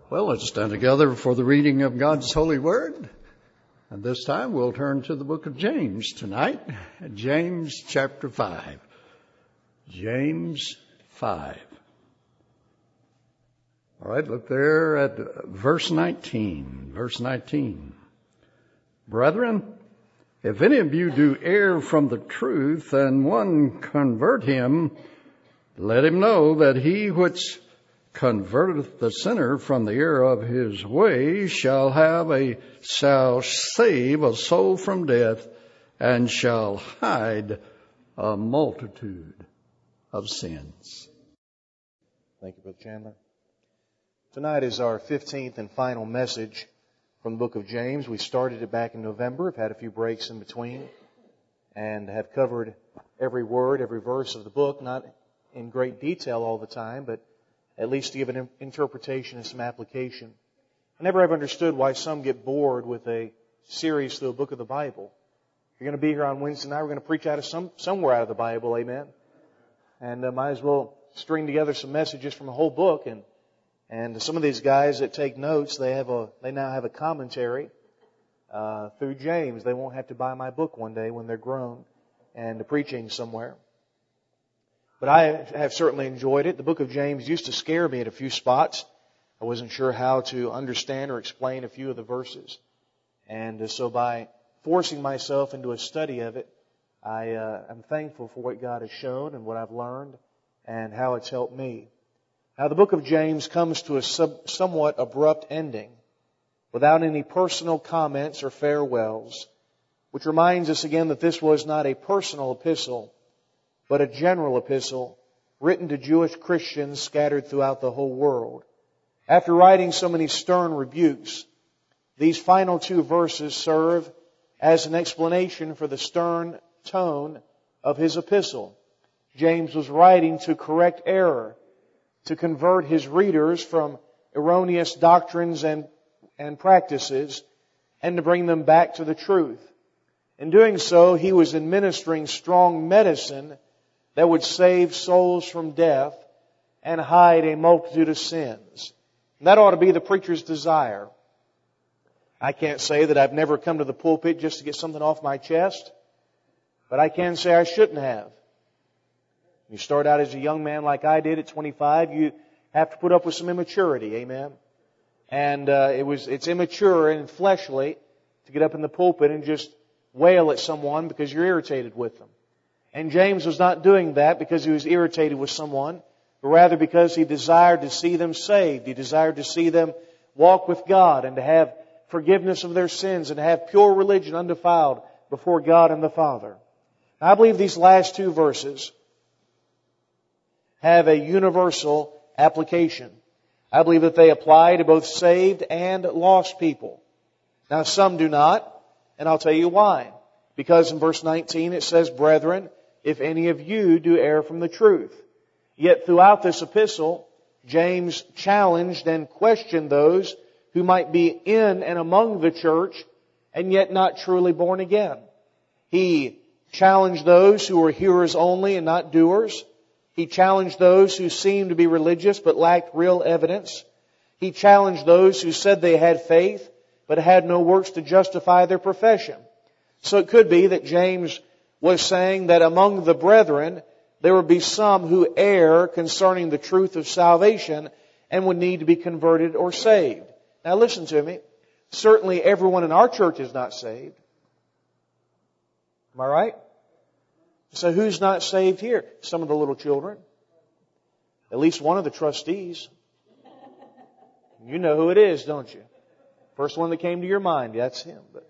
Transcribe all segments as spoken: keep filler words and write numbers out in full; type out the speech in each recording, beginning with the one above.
Well, let's stand together for the reading of God's holy word. And this time we'll turn to the book of James tonight. James chapter five. James five. All right, look there at verse nineteen. Verse nineteen. Brethren, if any of you do err from the truth, and one convert him, let him know that he which converteth the sinner from the error of his way shall have a shall save a soul from death, and shall hide a multitude of sins. Thank you, Brother Chandler. Tonight is our fifteenth and final message from the book of James. We started it back in November. Have had a few breaks in between, and have covered every word, every verse of the book, not in great detail all the time, but at least to give an interpretation and some application. I never have understood why some get bored with a series through a book of the Bible. If you're going to be here on Wednesday night, we're going to preach out of some somewhere out of the Bible, amen? And uh, might as well string together some messages from a whole book. And and some of these guys that take notes, they have a they now have a commentary uh, through James. They won't have to buy my book one day when they're grown and preaching somewhere. But I have certainly enjoyed it. The book of James used to scare me at a few spots. I wasn't sure how to understand or explain a few of the verses. And so by forcing myself into a study of it, I uh, am thankful for what God has shown and what I've learned and how it's helped me. Now the book of James comes to a sub- somewhat abrupt ending without any personal comments or farewells, which reminds us again that this was not a personal epistle, but a general epistle written to Jewish Christians scattered throughout the whole world. After writing so many stern rebukes, these final two verses serve as an explanation for the stern tone of his epistle. James was writing to correct error, to convert his readers from erroneous doctrines and, and practices, and to bring them back to the truth. In doing so, he was administering strong medicine that would save souls from death and hide a multitude of sins. And that ought to be the preacher's desire. I can't say that I've never come to the pulpit just to get something off my chest, but I can say I shouldn't have. You start out as a young man like I did at twenty-five, you have to put up with some immaturity, amen? And uh, it was it's immature and fleshly to get up in the pulpit and just wail at someone because you're irritated with them. And James was not doing that because he was irritated with someone, but rather because he desired to see them saved. He desired to see them walk with God and to have forgiveness of their sins and to have pure religion undefiled before God and the Father. I believe these last two verses have a universal application. I believe that they apply to both saved and lost people. Now some do not, and I'll tell you why. Because in verse nineteen it says, "Brethren, if any of you do err from the truth." Yet throughout this epistle, James challenged and questioned those who might be in and among the church and yet not truly born again. He challenged those who were hearers only and not doers. He challenged those who seemed to be religious but lacked real evidence. He challenged those who said they had faith but had no works to justify their profession. So it could be that James was saying that among the brethren there would be some who err concerning the truth of salvation and would need to be converted or saved. Now listen to me. Certainly everyone in our church is not saved. Am I right? So who's not saved here? Some of the little children. At least one of the trustees. You know who it is, don't you? First one that came to your mind, that's him. But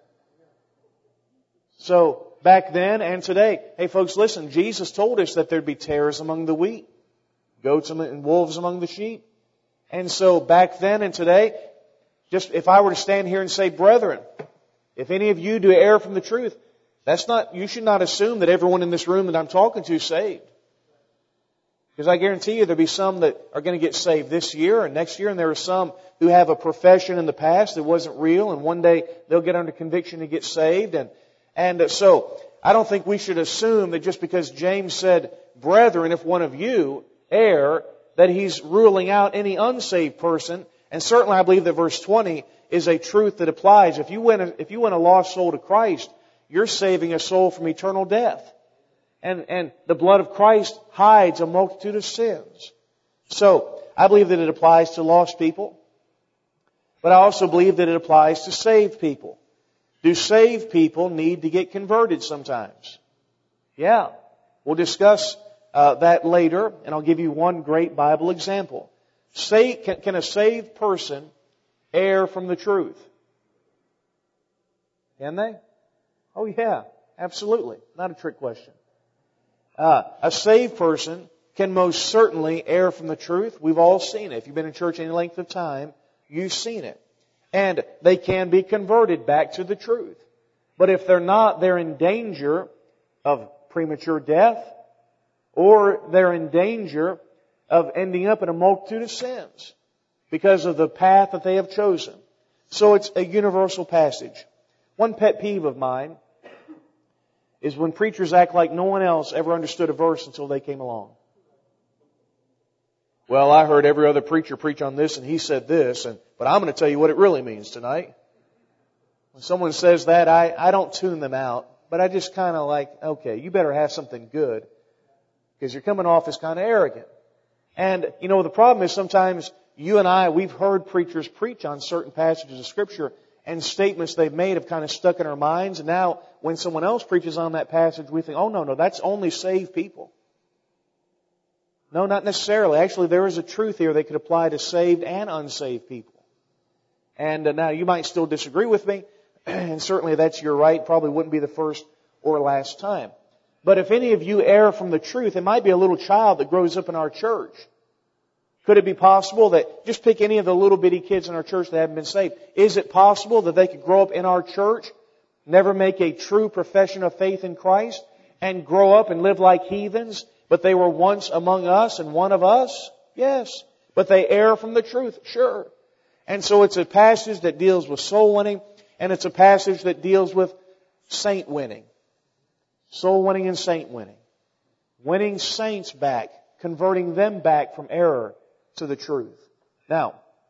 so back then and today, hey folks, listen, Jesus told us that there'd be tares among the wheat, goats and wolves among the sheep. And so back then and today, just if I were to stand here and say, "Brethren, if any of you do err from the truth," that's not, you should not assume that everyone in this room that I'm talking to is saved. Because I guarantee you there'll be some that are going to get saved this year and next year, and there are some who have a profession in the past that wasn't real, and one day they'll get under conviction and get saved. And And so I don't think we should assume that just because James said, "Brethren, if one of you err," that he's ruling out any unsaved person And certainly I believe that verse twenty is a truth that applies. If you win a, if you win a lost soul to Christ, you're saving a soul from eternal death. And, and the blood of Christ hides a multitude of sins. So, I believe that it applies to lost people. But I also believe that it applies to saved people. Do saved people need to get converted sometimes? Yeah. We'll discuss uh, that later, and I'll give you one great Bible example. Say, can, can a saved person err from the truth? Can they? Oh yeah, absolutely. Not a trick question. Uh, a saved person can most certainly err from the truth. We've all seen it. If you've been in church any length of time, you've seen it. And they can be converted back to the truth. But if they're not, they're in danger of premature death, or they're in danger of ending up in a multitude of sins because of the path that they have chosen. So it's a universal passage. One pet peeve of mine is when preachers act like no one else ever understood a verse until they came along. Well, I heard every other preacher preach on this and he said this, and but I'm going to tell you what it really means tonight. When someone says that, I, I don't tune them out, but I just kind of like, okay, you better have something good because you're coming off as kind of arrogant. And, you know, the problem is sometimes you and I, we've heard preachers preach on certain passages of Scripture and statements they've made have kind of stuck in our minds. And now when someone else preaches on that passage, we think, oh, no, no, that's only saved people. No, not necessarily. Actually, there is a truth here that could apply to saved and unsaved people. And uh, now you might still disagree with me, and certainly that's your right. Probably wouldn't be the first or last time. But if any of you err from the truth, it might be a little child that grows up in our church. Could it be possible that, just pick any of the little bitty kids in our church that haven't been saved. Is it possible that they could grow up in our church, never make a true profession of faith in Christ, and grow up and live like heathens, but they were once among us and one of us? Yes. But they err from the truth? Sure. And so it's a passage that deals with soul winning, and it's a passage that deals with saint winning. Soul winning and saint winning. Winning saints back, converting them back from error to the truth. Now,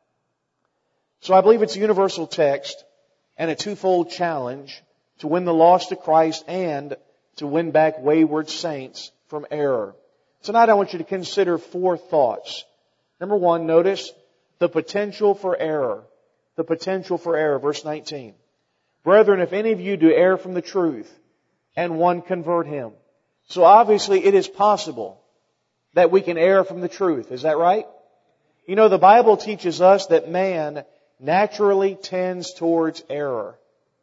so I believe it's a universal text and a twofold challenge to win the lost to Christ and to win back wayward saints from error. Tonight I want you to consider four thoughts. Number one, notice the potential for error. The potential for error. Verse nineteen. Brethren, if any of you do err from the truth, and one convert him. So obviously it is possible that we can err from the truth. Is that right? You know, the Bible teaches us that man naturally tends towards error.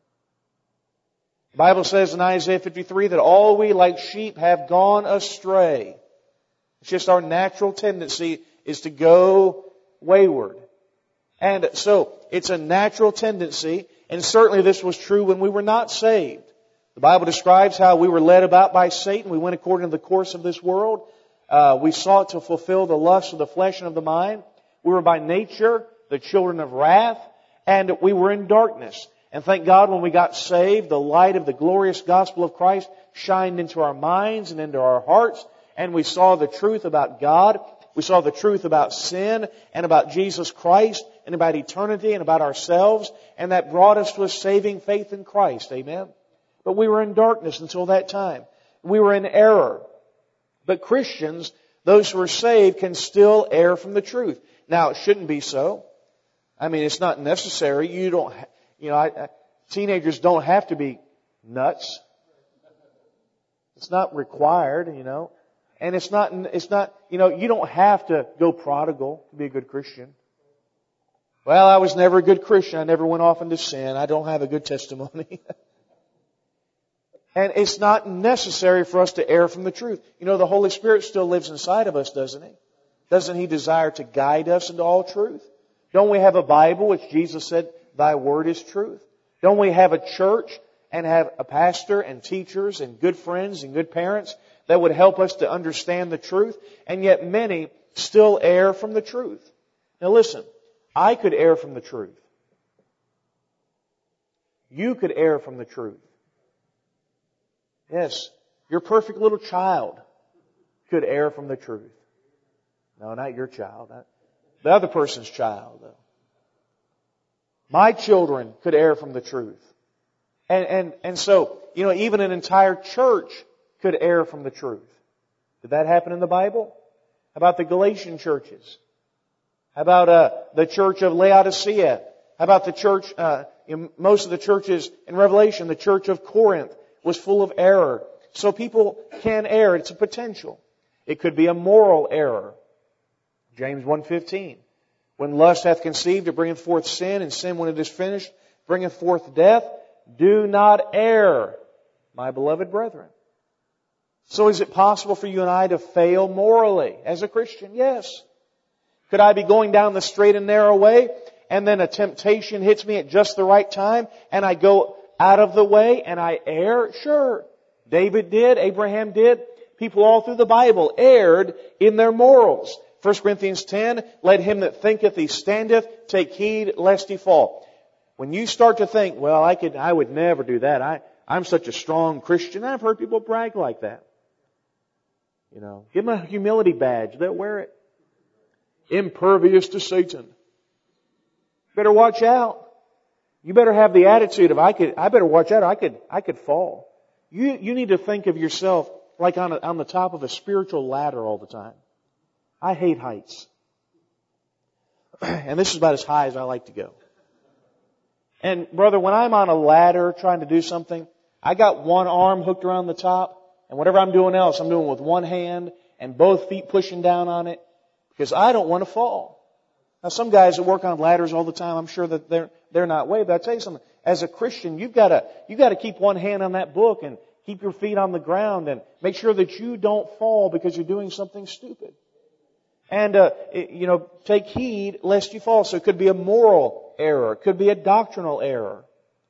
The Bible says in Isaiah fifty-three that all we like sheep have gone astray. It's just our natural tendency is to go wayward. And so it's a natural tendency, and certainly this was true when we were not saved. The Bible describes how we were led about by Satan. We went according to the course of this world. Uh, we sought to fulfill the lusts of the flesh and of the mind. We were by nature the children of wrath, and we were in darkness. And thank God when we got saved, the light of the glorious gospel of Christ shined into our minds and into our hearts, and we saw the truth about God. We saw the truth about sin and about Jesus Christ and about eternity and about ourselves, and that brought us to a saving faith in Christ. Amen? But we were in darkness until that time. We were in error. But Christians, those who are saved, can still err from the truth. Now, it shouldn't be so. I mean, it's not necessary. You don't, you know, I, I, teenagers don't have to be nuts. It's not required, you know. And it's not, it's not, you know, you don't have to go prodigal to be a good Christian. Well, I was never a good Christian. I never went off into sin. I don't have a good testimony. And it's not necessary for us to err from the truth. You know, the Holy Spirit still lives inside of us, doesn't He? Doesn't He desire to guide us into all truth? Don't we have a Bible which Jesus said, Thy Word is truth? Don't we have a church and have a pastor and teachers and good friends and good parents that would help us to understand the truth? And yet many still err from the truth. Now listen, I could err from the truth. You could err from the truth. Yes, your perfect little child could err from the truth. No, not your child. Not the other person's child, though. My children could err from the truth. And, and, and so, you know, even an entire church could err from the truth. Did that happen in the Bible? How about the Galatian churches? How about uh, the church of Laodicea? How about the church, uh, in most of the churches in Revelation, the church of Corinth was full of error. So people can err. It's a potential. It could be a moral error. James one fifteen. When lust hath conceived, it bringeth forth sin, and sin, when it is finished, bringeth forth death. Do not err, my beloved brethren. So is it possible for you and I to fail morally as a Christian? Yes. Could I be going down the straight and narrow way, and then a temptation hits me at just the right time, and I go out of the way and I err? Sure. David did. Abraham did. People all through the Bible erred in their morals. First Corinthians ten, let him that thinketh he standeth take heed lest he fall. When you start to think, well, I could, I would never do that. I, I'm such a strong Christian. I've heard people brag like that. You know, give them a humility badge. They'll wear it. Impervious to Satan. Better watch out. You better have the attitude of, I could, I better watch out. I could, I could fall. You, you need to think of yourself like on, a, on the top of a spiritual ladder all the time. I hate heights. And this is about as high as I like to go. And brother, when I'm on a ladder trying to do something, I got one arm hooked around the top, and whatever I'm doing else, I'm doing with one hand and both feet pushing down on it, because I don't want to fall. Now some guys that work on ladders all the time, I'm sure that they're, they're not way, but I tell you something, as a Christian, you've got to, you've got to keep one hand on that book and keep your feet on the ground and make sure that you don't fall because you're doing something stupid. And, uh, you know, take heed lest you fall. So it could be a moral error. It could be a doctrinal error.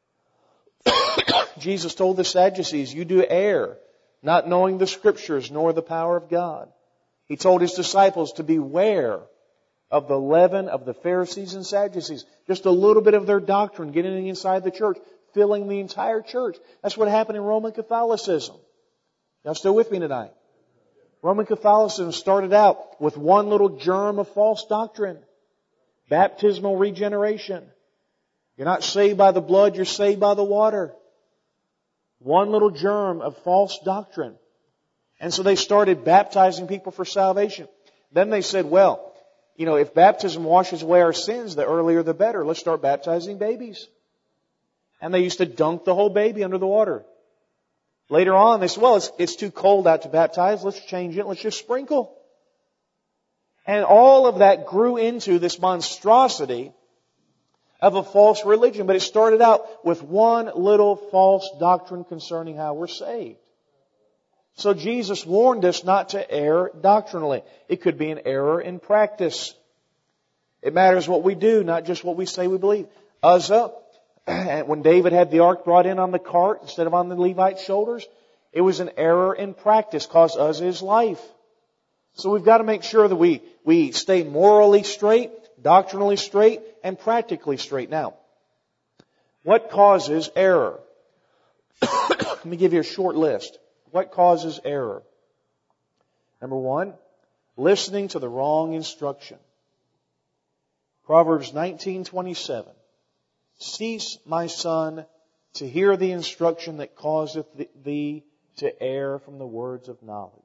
Jesus told the Sadducees, you do err, not knowing the Scriptures nor the power of God. He told His disciples to beware of the leaven of the Pharisees and Sadducees. Just a little bit of their doctrine getting inside the church, filling the entire church. That's what happened in Roman Catholicism. Y'all still with me tonight? Roman Catholicism started out with one little germ of false doctrine. Baptismal regeneration. You're not saved by the blood, you're saved by the water. One little germ of false doctrine. And so they started baptizing people for salvation. Then they said, well, you know, if baptism washes away our sins, the earlier the better. Let's start baptizing babies. And they used to dunk the whole baby under the water. Later on, they said, well, it's, it's too cold out to baptize. Let's change it. Let's just sprinkle. And all of that grew into this monstrosity of a false religion. But it started out with one little false doctrine concerning how we're saved. So Jesus warned us not to err doctrinally. It could be an error in practice. It matters what we do, not just what we say we believe. Uzzah, when David had the ark brought in on the cart instead of on the Levite's shoulders, it was an error in practice, cost Uzzah his life. So we've got to make sure that we, we stay morally straight, doctrinally straight, and practically straight. Now, what causes error? Let me give you a short list. What causes error? Number one, listening to the wrong instruction. Proverbs nineteen twenty-seven. Cease, my son, to hear the instruction that causeth thee to err from the words of knowledge.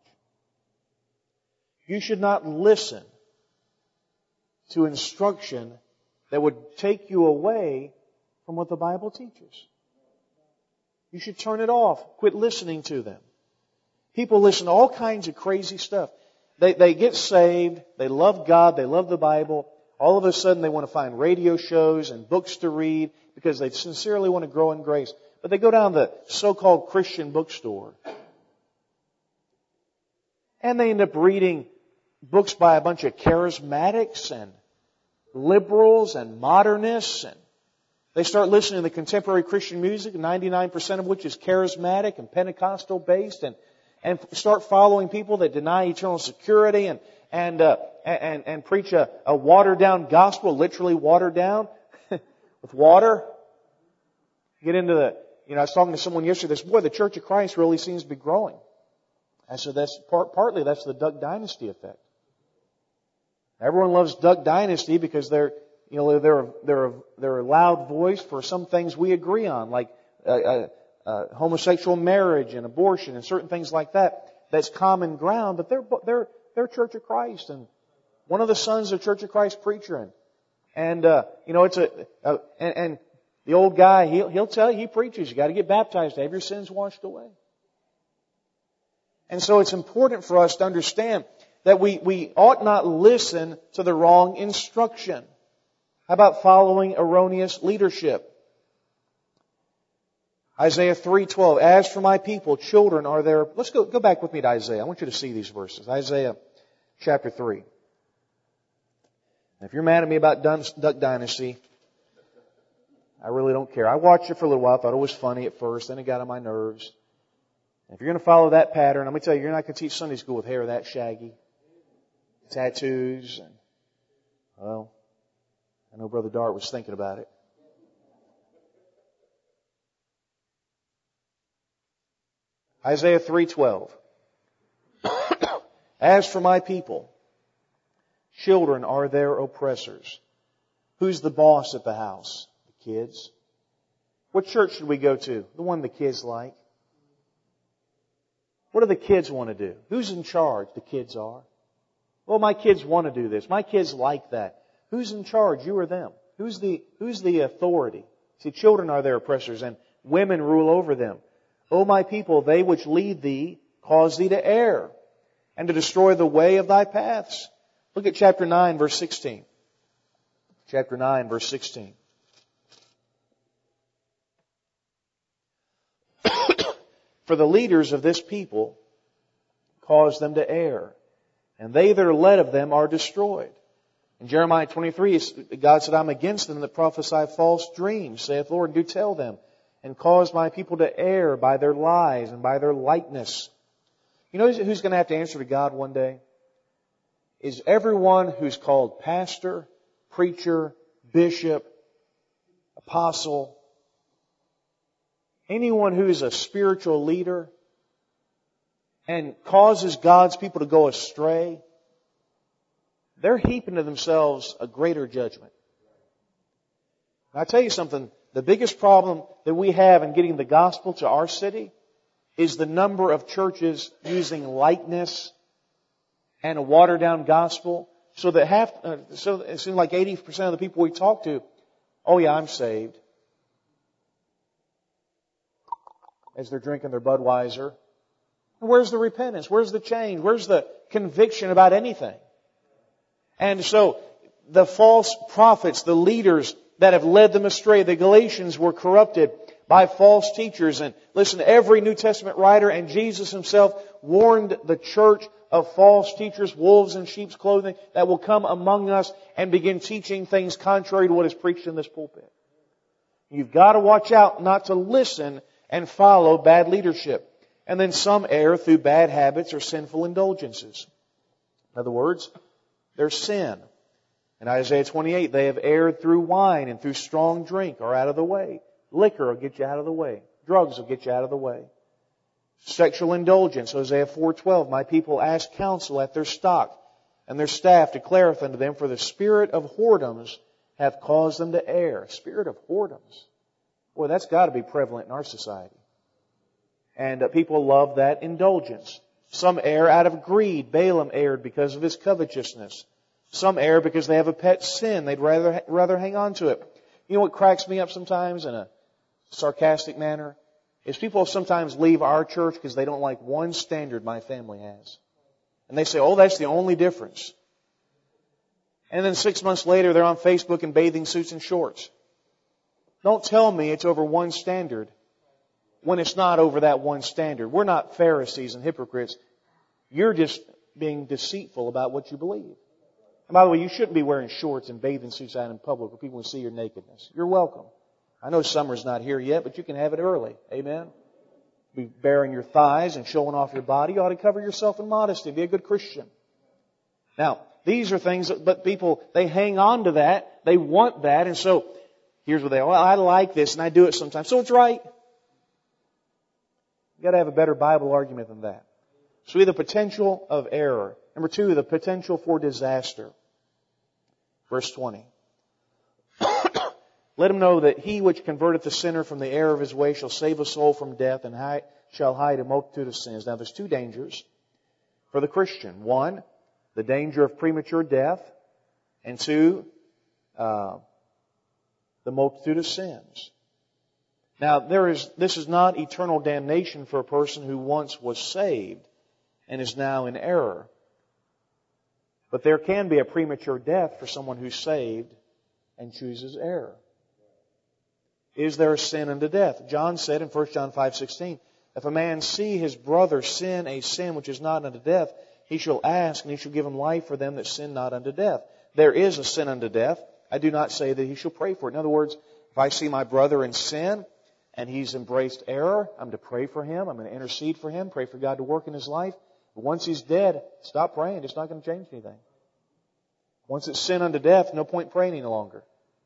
You should not listen to instruction that would take you away from what the Bible teaches. You should turn it off. Quit listening to them. People listen to all kinds of crazy stuff. They, they get saved. They love God. They love the Bible. All of a sudden they want to find radio shows and books to read because they sincerely want to grow in grace. But they go down the so-called Christian bookstore and they end up reading books by a bunch of charismatics and liberals and modernists, and they start listening to the contemporary Christian music, ninety-nine percent of which is charismatic and Pentecostal based, and and start following people that deny eternal security and and uh, and and preach a, a watered down gospel, literally watered down with water. Get into the, you know, I was talking to someone yesterday. This boy, the Church of Christ really seems to be growing. I said that's part, partly that's the Duck Dynasty effect. Everyone loves Duck Dynasty because they're you know, they're, they're, they're a loud voice for some things we agree on, like uh, uh, uh, homosexual marriage and abortion and certain things like that. That's common ground, but they're, they're, they're Church of Christ, and one of the sons of Church of Christ preacher, and, and uh, you know, it's a, a and, and the old guy, he'll, he'll tell you, he preaches, you got to get baptized to have your sins washed away. And so it's important for us to understand that we, we ought not listen to the wrong instruction. How about following erroneous leadership? Isaiah three twelve, as for my people, children are their... Let's go, go back with me to Isaiah. I want you to see these verses. Isaiah chapter three. If you're mad at me about Duck Dynasty, I really don't care. I watched it for a little while, thought it was funny at first, then it got on my nerves. If you're going to follow that pattern, I'm going to tell you, you're not going to teach Sunday school with hair that shaggy, tattoos, and, well, I know Brother Dart was thinking about it. Isaiah three twelve. As for my people, children are their oppressors. Who's the boss at the house? The kids. What church should we go to? The one the kids like. What do the kids want to do? Who's in charge? The kids are. Well, my kids want to do this. My kids like that. Who's in charge? You or them? Who's the, who's the authority? See, children are their oppressors, and women rule over them. O my people, they which lead thee cause thee to err, and to destroy the way of thy paths. Look at chapter nine, verse sixteen. Chapter nine, verse sixteen. For the leaders of this people cause them to err, and they that are led of them are destroyed. In Jeremiah twenty-three, God said, I'm against them that prophesy false dreams, saith Lord, do tell them, and cause my people to err by their lies and by their likeness. You know who's going to have to answer to God one day? Is everyone who's called pastor, preacher, bishop, apostle, anyone who's a spiritual leader and causes God's people to go astray, they're heaping to themselves a greater judgment. I'll tell you something, the biggest problem that we have in getting the gospel to our city is the number of churches using likeness and a watered down gospel, so that half, uh, so it seems like eighty percent of the people we talk to, oh yeah, I'm saved, as they're drinking their Budweiser. Where's the repentance? Where's the change? Where's the conviction about anything? And so the false prophets, the leaders that have led them astray, the Galatians were corrupted by false teachers. And listen, every New Testament writer and Jesus Himself warned the church of false teachers, wolves in sheep's clothing, that will come among us and begin teaching things contrary to what is preached in this pulpit. You've got to watch out not to listen and follow bad leadership. And then some err through bad habits or sinful indulgences. In other words, their sin. In Isaiah twenty-eight, they have erred through wine and through strong drink are out of the way. Liquor will get you out of the way. Drugs will get you out of the way. Sexual indulgence, Hosea four twelve, my people ask counsel at their stock, and their staff declareth unto them, for the spirit of whoredoms hath caused them to err. Spirit of whoredoms. Boy, that's got to be prevalent in our society. And uh, people love that indulgence. Some err out of greed. Balaam erred because of his covetousness. Some err because they have a pet sin. They'd rather rather hang on to it. You know what cracks me up sometimes in a sarcastic manner? Is people sometimes leave our church because they don't like one standard my family has. And they say, oh, that's the only difference. And then six months later, they're on Facebook in bathing suits and shorts. Don't tell me it's over one standard when it's not over that one standard. We're not Pharisees and hypocrites. You're just being deceitful about what you believe. And by the way, you shouldn't be wearing shorts and bathing suits out in public where people can see your nakedness. You're welcome. I know summer's not here yet, but you can have it early. Amen? Be baring your thighs and showing off your body. You ought to cover yourself in modesty. Be a good Christian. Now, these are things that, but people, they hang on to that. They want that. And so, here's what they, well, I like this and I do it sometimes. So it's right. You've got to have a better Bible argument than that. So we have the potential of error. Number two, the potential for disaster. Verse twenty. Let him know that he which converteth the sinner from the error of his way shall save a soul from death and hide, shall hide a multitude of sins. Now there's two dangers for the Christian. One, the danger of premature death. And two, uh, the multitude of sins. Now there is, this is not eternal damnation for a person who once was saved and is now in error. But there can be a premature death for someone who's saved and chooses error. Is there a sin unto death? John said in First John five sixteen, if a man see his brother sin a sin which is not unto death, he shall ask, and he shall give him life for them that sin not unto death. There is a sin unto death. I do not say that he shall pray for it. In other words, if I see my brother in sin and he's embraced error, I'm to pray for him. I'm going to intercede for him, pray for God to work in his life. But once he's dead, stop praying. It's not going to change anything. Once it's sin unto death, no point praying any longer.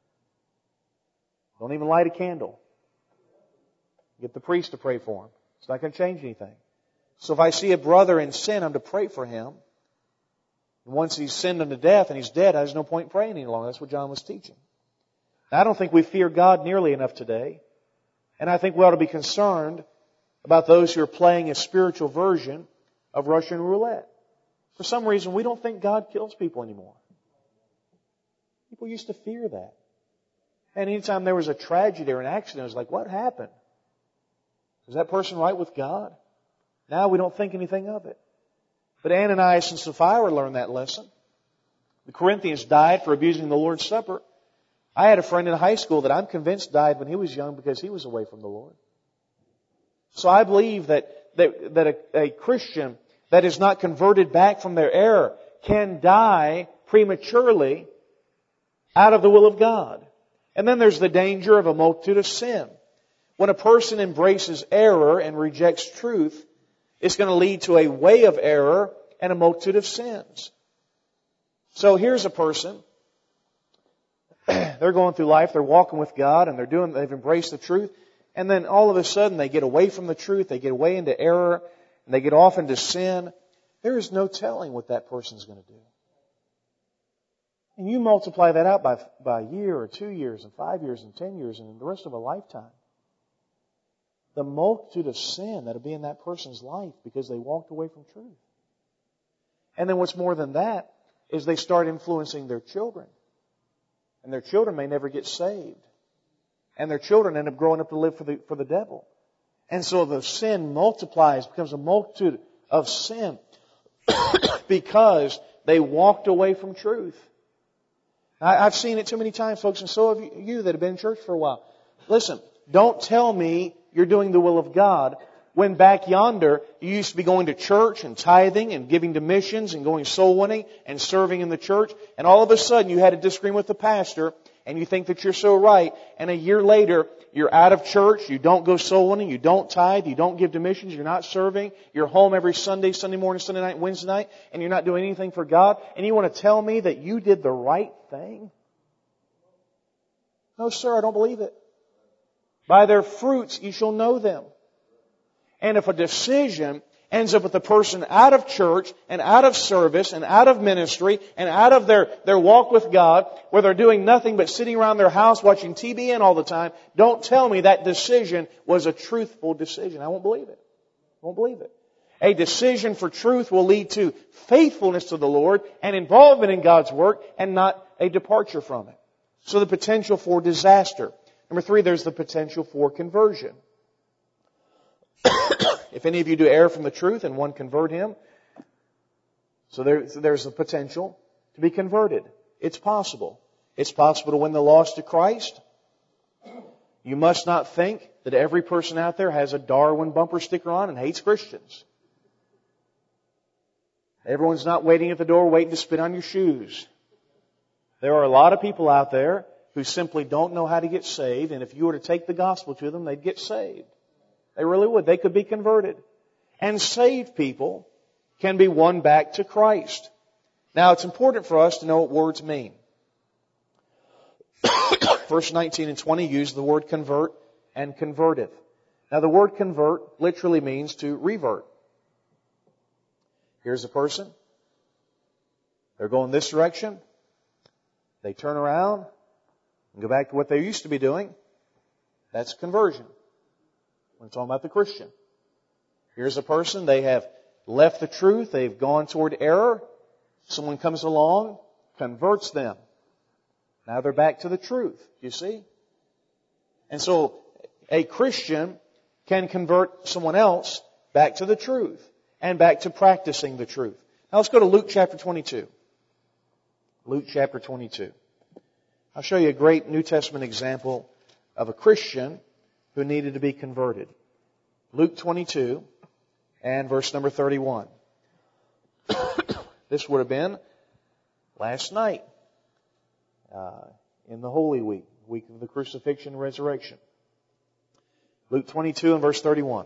Don't even light a candle. Get the priest to pray for him. It's not going to change anything. So if I see a brother in sin, I'm to pray for him. And once he's sinned unto death and he's dead, there's no point praying any longer. That's what John was teaching. Now, I don't think we fear God nearly enough today. And I think we ought to be concerned about those who are playing a spiritual version of Russian roulette. For some reason, we don't think God kills people anymore. People used to fear that. And anytime there was a tragedy or an accident, it was like, what happened? Was that person right with God? Now we don't think anything of it. But Ananias and Sapphira learned that lesson. The Corinthians died for abusing the Lord's Supper. I had a friend in high school that I'm convinced died when he was young because he was away from the Lord. So I believe that, that, that a, a Christian that is not converted back from their error can die prematurely out of the will of God. And then there's the danger of a multitude of sin. When a person embraces error and rejects truth, it's going to lead to a way of error and a multitude of sins. So here's a person. They're going through life, they're walking with God, and they're doing, they've embraced the truth. And then all of a sudden they get away from the truth, they get away into error, and they get off into sin. There is no telling what that person's going to do. And you multiply that out by, by a year or two years and five years and ten years and the rest of a lifetime. The multitude of sin that will be in that person's life because they walked away from truth. And then what's more than that is they start influencing their children. And their children may never get saved. And their children end up growing up to live for the, for the devil. And so the sin multiplies, becomes a multitude of sin because they walked away from truth. I've seen it too many times, folks, and so have you that have been in church for a while. Listen, don't tell me you're doing the will of God when back yonder you used to be going to church and tithing and giving to missions and going soul winning and serving in the church, and all of a sudden you had a disagreement with the pastor and you think that you're so right, and a year later you're out of church, you don't go soul winning, you don't tithe, you don't give to missions, you're not serving, you're home every Sunday, Sunday morning, Sunday night, Wednesday night, and you're not doing anything for God, and you want to tell me that you did the right thing? No, sir, I don't believe it. By their fruits you shall know them. And if a decision ends up with a person out of church and out of service and out of ministry and out of their, their walk with God, where they're doing nothing but sitting around their house watching T V N all the time, don't tell me that decision was a truthful decision. I won't believe it. I won't believe it. A decision for truth will lead to faithfulness to the Lord and involvement in God's work and not a departure from it. So the potential for disaster. Number three, there's the potential for conversion. If any of you do err from the truth and one convert him, so, there, so there's a potential to be converted. It's possible. It's possible to win the lost to Christ. You must not think that every person out there has a Darwin bumper sticker on and hates Christians. Everyone's not waiting at the door waiting to spit on your shoes. There are a lot of people out there who simply don't know how to get saved, and if you were to take the gospel to them, they'd get saved. They really would. They could be converted. And saved people can be won back to Christ. Now, it's important for us to know what words mean. Verse nineteen and twenty use the word convert and converteth. Now, the word convert literally means to revert. Here's a person. They're going this direction. They turn around and go back to what they used to be doing, that's conversion. We're talking about the Christian. Here's a person, they have left the truth, they've gone toward error. Someone comes along, converts them. Now they're back to the truth, you see? And so a Christian can convert someone else back to the truth and back to practicing the truth. Now let's go to Luke chapter twenty-two. Luke chapter twenty-two. I'll show you a great New Testament example of a Christian who needed to be converted. Luke twenty-two and verse number thirty-one. This would have been last night uh, in the Holy Week, week of the crucifixion and resurrection. Luke twenty-two and verse thirty-one.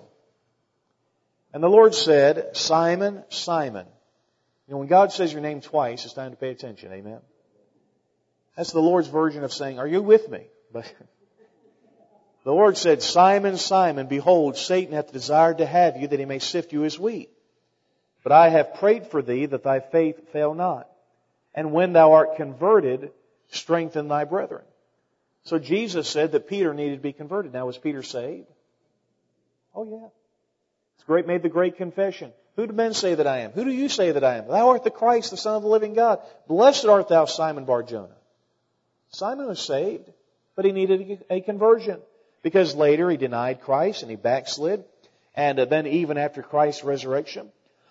And the Lord said, Simon, Simon. You know, when God says your name twice, it's time to pay attention. Amen. That's the Lord's version of saying, are you with me? But the Lord said, Simon, Simon, behold, Satan hath desired to have you that he may sift you as wheat. But I have prayed for thee that thy faith fail not. And when thou art converted, strengthen thy brethren. So Jesus said that Peter needed to be converted. Now, was Peter saved? Oh, yeah. It's great, made the great confession. Who do men say that I am? Who do you say that I am? Thou art the Christ, the Son of the living God. Blessed art thou, Simon Bar-Jonah. Simon was saved, but he needed a conversion. Because later he denied Christ and he backslid. And then even after Christ's resurrection,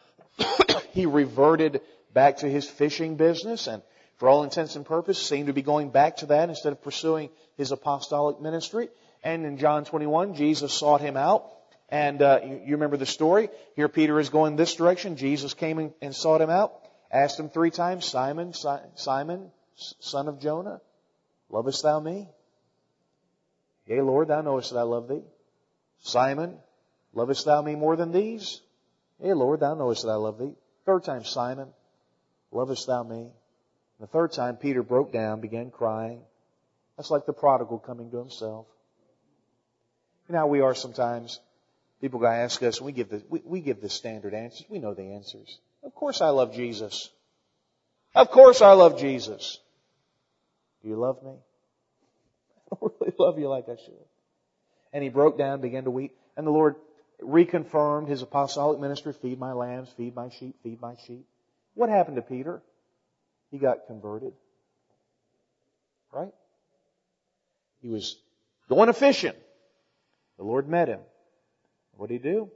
he reverted back to his fishing business and for all intents and purposes seemed to be going back to that instead of pursuing his apostolic ministry. And in John twenty-one, Jesus sought him out. And uh, you, you remember the story. Here Peter is going this direction. Jesus came in and sought him out. Asked him three times, Simon, si- Simon, son of Jonah, lovest thou me? Yea, Lord, thou knowest that I love thee. Simon, lovest thou me more than these? Yea, Lord, thou knowest that I love thee. Third time, Simon, lovest thou me? And the third time, Peter broke down, began crying. That's like the prodigal coming to himself. You know how we are sometimes. People go ask us, and we give the we, we give the standard answers. We know the answers. Of course I love Jesus. Of course I love Jesus. Do you love me? I don't really love you like I should. And he broke down, began to weep. And the Lord reconfirmed his apostolic ministry, feed my lambs, feed my sheep, feed my sheep. What happened to Peter? He got converted. Right? He was going a fishing. The Lord met him. What did he do?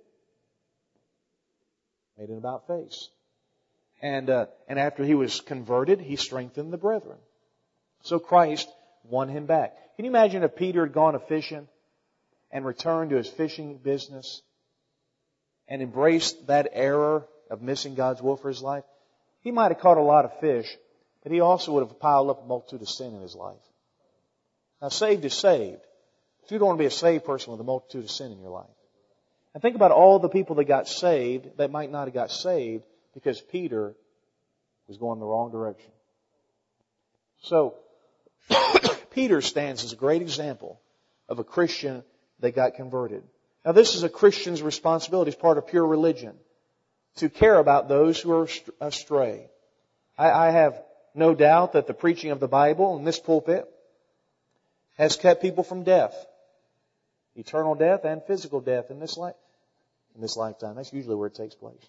Made an about face. And uh, and after he was converted, he strengthened the brethren. So Christ won him back. Can you imagine if Peter had gone a fishing and returned to his fishing business and embraced that error of missing God's will for his life? He might have caught a lot of fish, but he also would have piled up a multitude of sin in his life. Now, saved is saved. But you don't want to be a saved person with a multitude of sin in your life. And think about all the people that got saved that might not have got saved because Peter was going the wrong direction. So, Peter stands as a great example of a Christian that got converted. Now, this is a Christian's responsibility as part of pure religion, to care about those who are astray. I, I have no doubt that the preaching of the Bible in this pulpit has kept people from death. Eternal death and physical death in this life, in this lifetime. That's usually where it takes place.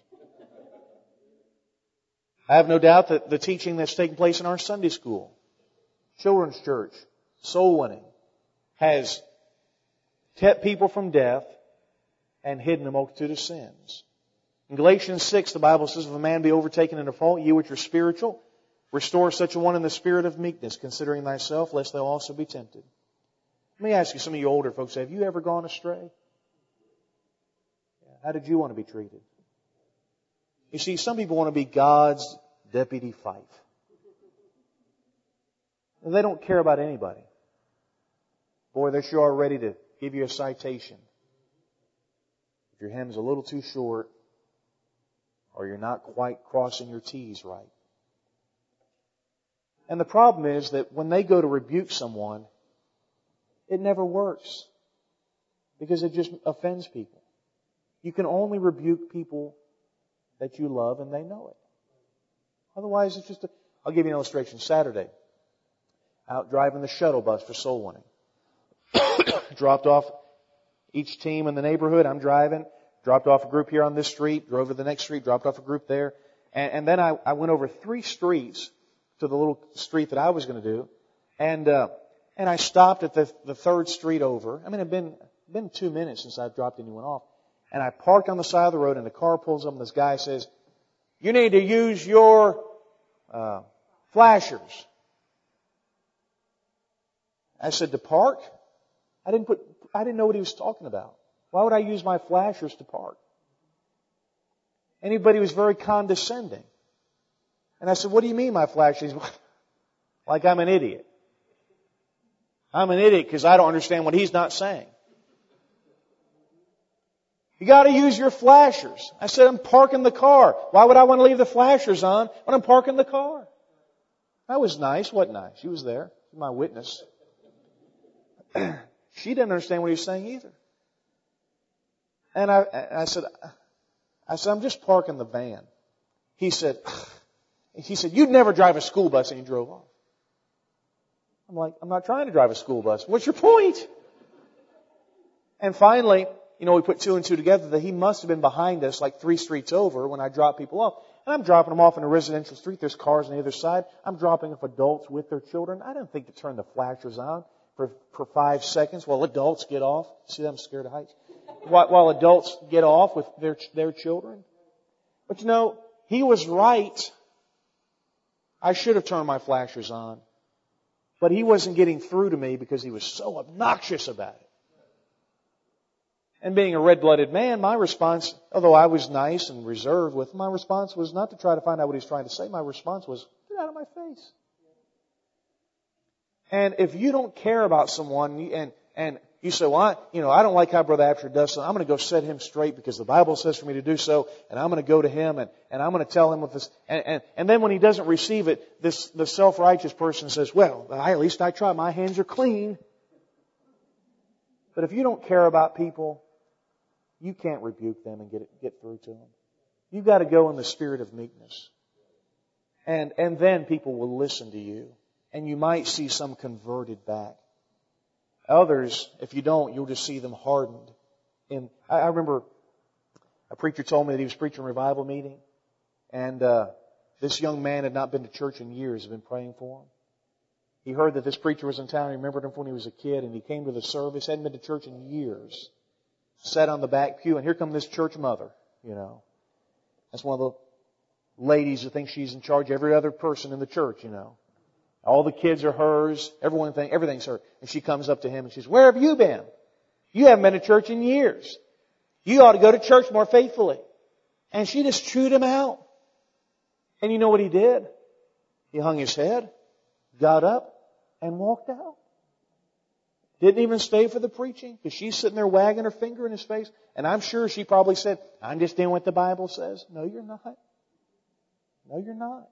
I have no doubt that the teaching that's taking place in our Sunday school, children's church, soul winning, has kept people from death and hidden a multitude of sins. In Galatians six, the Bible says, if a man be overtaken in a fault, ye which are spiritual, restore such a one in the spirit of meekness, considering thyself, lest thou also be tempted. Let me ask you, some of you older folks, have you ever gone astray? How did you want to be treated? You see, some people want to be God's deputy Fife. They don't care about anybody. Boy, they sure are ready to give you a citation. If your hem's a little too short, or you're not quite crossing your T's right. And the problem is that when they go to rebuke someone, it never works. Because it just offends people. You can only rebuke people that you love and they know it. Otherwise, it's just a... I'll give you an illustration. Saturday, out driving the shuttle bus for soul winning. Dropped off each team in the neighborhood. I'm driving. Dropped off a group here on this street. Drove to the next street. Dropped off a group there. And, and then I, I went over three streets to the little street that I was going to do. And, uh, and I stopped at the, the third street over. I mean, it'd been, been two minutes since I've dropped anyone off. And I parked on the side of the road and the car pulls up and this guy says, "You need to use your, uh, flashers." I said, "To park?" I didn't put, I didn't know what he was talking about. Why would I use my flashers to park? Anybody was very condescending. And I said, "What do you mean my flashers?" Like I'm an idiot. I'm an idiot because I don't understand what he's not saying. "You got to use your flashers." I said, "I'm parking the car. Why would I want to leave the flashers on when I'm parking the car?" I was nice. Wasn't I? She was there. She was my witness. She didn't understand what he was saying either. And I, I said, I said, "I'm just parking the van." He said, he said, "You'd never drive a school bus," and he drove off. I'm like, "I'm not trying to drive a school bus. What's your point?" And finally, you know, we put two and two together that he must have been behind us like three streets over when I dropped people off. And I'm dropping them off in a residential street. There's cars on the other side. I'm dropping off adults with their children. I didn't think to turn the flashers on for, for five seconds while adults get off. See, I'm scared of heights. While, while adults get off with their, their children. But you know, he was right. I should have turned my flashers on. But he wasn't getting through to me because he was so obnoxious about it. And being a red-blooded man, my response, although I was nice and reserved with him, my response was not to try to find out what he's trying to say. My response was, "Get out of my face." And if you don't care about someone and, and you say, "Well, I, you know, I don't like how Brother Absher does so I'm going to go set him straight because the Bible says for me to do so, and I'm going to go to him and, and I'm going to tell him with this." And, and, and then when he doesn't receive it, this the self-righteous person says, "Well, I, at least I try. My hands are clean." But if you don't care about people, you can't rebuke them and get it, get through to them. You've got to go in the spirit of meekness. And, and then people will listen to you. And you might see some converted back. Others, if you don't, you'll just see them hardened. And I, I remember a preacher told me that he was preaching a revival meeting. And uh, this young man had not been to church in years, had been praying for him. He heard that this preacher was in town. He remembered him from when he was a kid. And he came to the service, hadn't been to church in years. Sat on the back pew, and here come this church mother, you know. That's one of the ladies who thinks she's in charge of every other person in the church, you know. All the kids are hers. Everyone think everything's her. And she comes up to him and she says, "Where have you been? You haven't been to church in years. You ought to go to church more faithfully." And she just chewed him out. And you know what he did? He hung his head, got up, and walked out. Didn't even stay for the preaching because she's sitting there wagging her finger in his face. And I'm sure she probably said, "I'm just doing what the Bible says." No, you're not. No, you're not.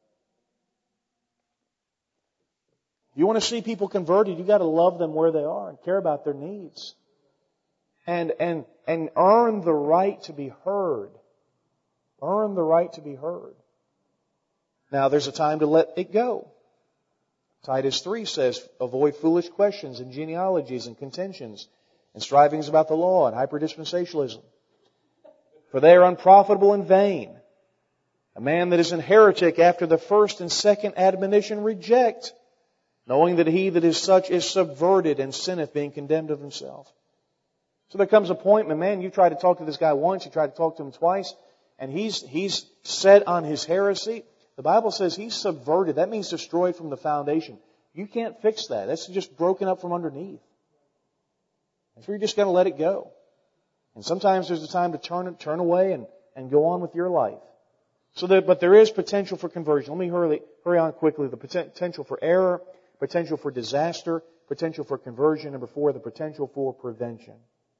If you want to see people converted, you've got to love them where they are and care about their needs. And, and, and earn the right to be heard. Earn the right to be heard. Now, there's a time to let it go. Titus three says, "Avoid foolish questions and genealogies and contentions and strivings about the law and hyperdispensationalism. For they are unprofitable and vain. A man that is an heretic after the first and second admonition reject, knowing that he that is such is subverted and sinneth, being condemned of himself." So there comes a point, my man, you try to talk to this guy once, you try to talk to him twice, and he's he's set on his heresy. The Bible says he's subverted. That means destroyed from the foundation. You can't fix that. That's just broken up from underneath. And so you're just going to let it go. And sometimes there's a time to turn it, turn away and, and go on with your life. So that, but there is potential for conversion. Let me hurry, hurry on quickly. The potential for error, potential for disaster, potential for conversion. Number four, the potential for prevention.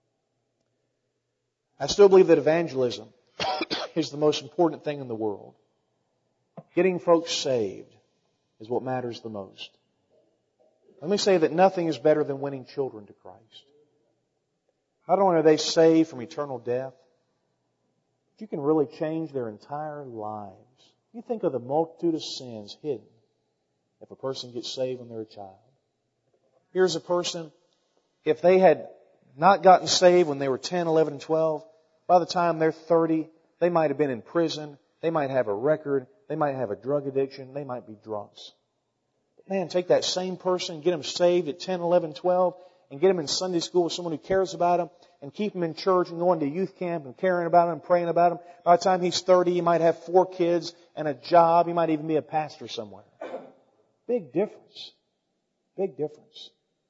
I still believe that evangelism is the most important thing in the world. Getting folks saved is what matters the most. Let me say that nothing is better than winning children to Christ. Not only are they saved from eternal death, but you can really change their entire lives. You think of the multitude of sins hidden if a person gets saved when they're a child. Here's a person, if they had not gotten saved when they were ten, eleven, and twelve, by the time they're thirty, they might have been in prison, they might have a record, they might have a drug addiction, they might be drunks. Man, take that same person, get them saved at ten, eleven, twelve, and get them in Sunday school with someone who cares about them, and keep them in church and going to youth camp and caring about them, praying about them. By the time he's thirty, he might have four kids and a job. He might even be a pastor somewhere. Big difference. Big difference.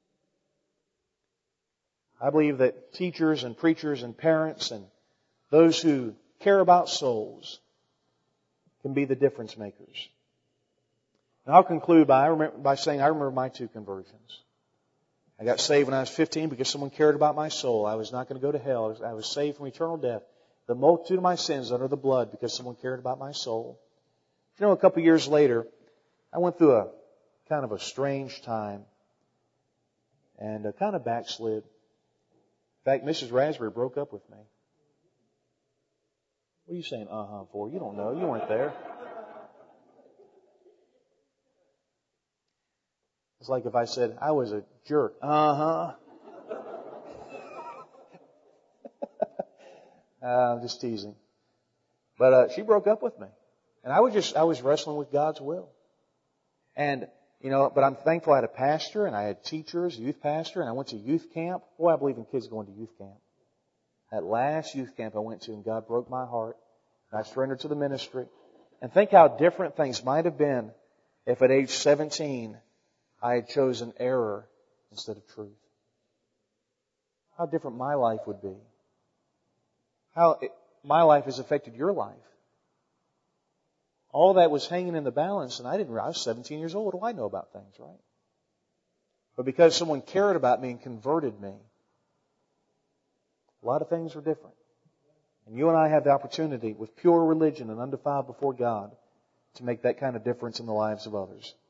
I believe that teachers and preachers and parents and those who care about souls can be the difference makers. And I'll conclude by, by saying I remember my two conversions. I got saved when I was fifteen because someone cared about my soul. I was not going to go to hell. I was, I was saved from eternal death. The multitude of my sins under the blood because someone cared about my soul. You know, a couple of years later, I went through a kind of a strange time and uh, kind of backslid. In fact, Missus Raspberry broke up with me. What are you saying uh-huh for? You don't know. You weren't there. It's like if I said, I was a jerk. Uh-huh. uh, I'm just teasing. But uh, she broke up with me. And I was just, I was wrestling with God's will. And, you know, but I'm thankful I had a pastor and I had teachers, youth pastor, and I went to youth camp. Boy, I believe in kids going to youth camp. That last youth camp I went to, and God broke my heart. And I surrendered to the ministry. And think how different things might have been if at age seventeen I had chosen error instead of truth. How different my life would be. How it, my life has affected your life. All that was hanging in the balance, and I didn't realize I was seventeen years old. What do I know about things, right? But because someone cared about me and converted me, a lot of things were different. And you and I have the opportunity with pure religion and undefiled before God to make that kind of difference in the lives of others.